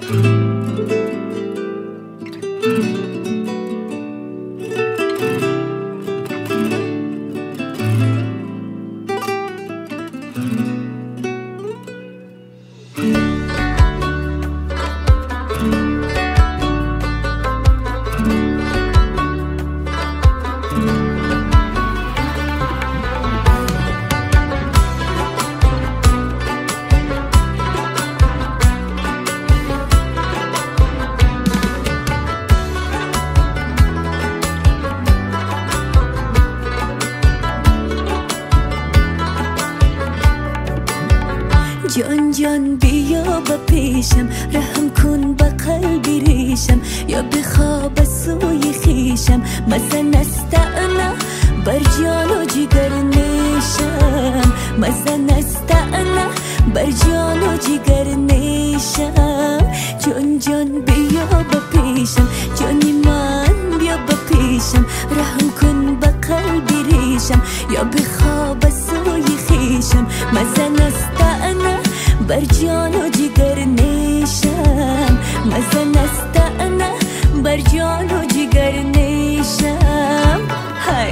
جان جان بیا با پیشم، رحم کن با قلبی ریشم، یا بخواب سوی خیشم. مزن استعنا بر جان و جگر نیشم، مزن استعنا بر جان و جگر نیشم. جان جان بیا با پیشم، جانی من بیا با پیشم، رحم کن با قلبی ریشم، یا بخواب سوی خیشم. مزن استعنا بر جان و جگر نیشم، مزن استعنا بر جان و جگر نیشم. های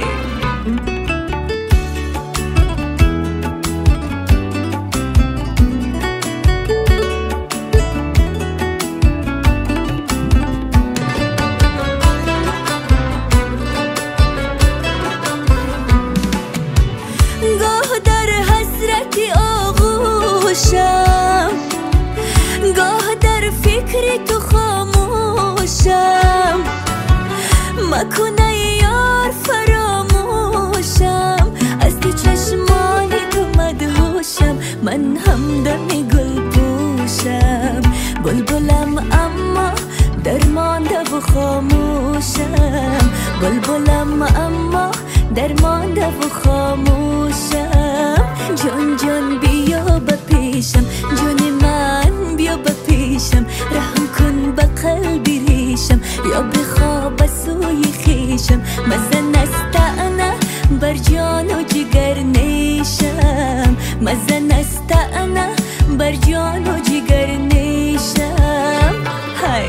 گاه در حسرتی آغوشم، گاه در فکر تو خاموشم. مکن ای یار فراموشم، از تو چشمان تو مدهوشم. من همدم گل پوشم، بلبلم اما درمانده و خاموشم. بلبلم اما درمانده و خاموشم. جان جان بیا با پیشم، جان من بیا با پیشم، رحم کن با قلبی ریشم، یا بخواب سوی خیشم. مزن استعنا بر جان و جگر نیشم، مزن استعنا بر جان و جگر نیشم. های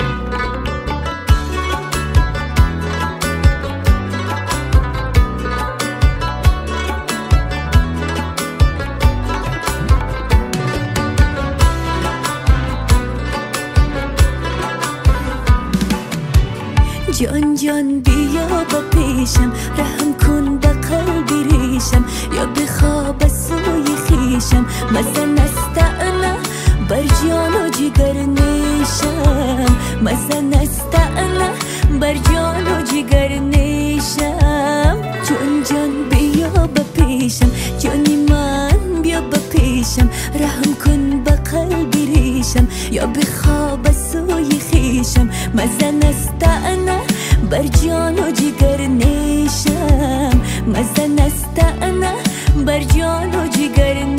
جان جان بیا با پیشم، رحم کن با قلبی ریشم، یا بخواب سوی خیشم. مزن استعنا بر جان و جگر نیشم، مزن استعنا بر جان و جگر نیشم. جان جان بیا با پیشم، جانی من بیا با پیشم، رحم کن با قلبی ریشم، یا بخواب سوی خیشم. مزن استعنا بر جان و جگر نیشم، مزن استعنا بر جان و جگر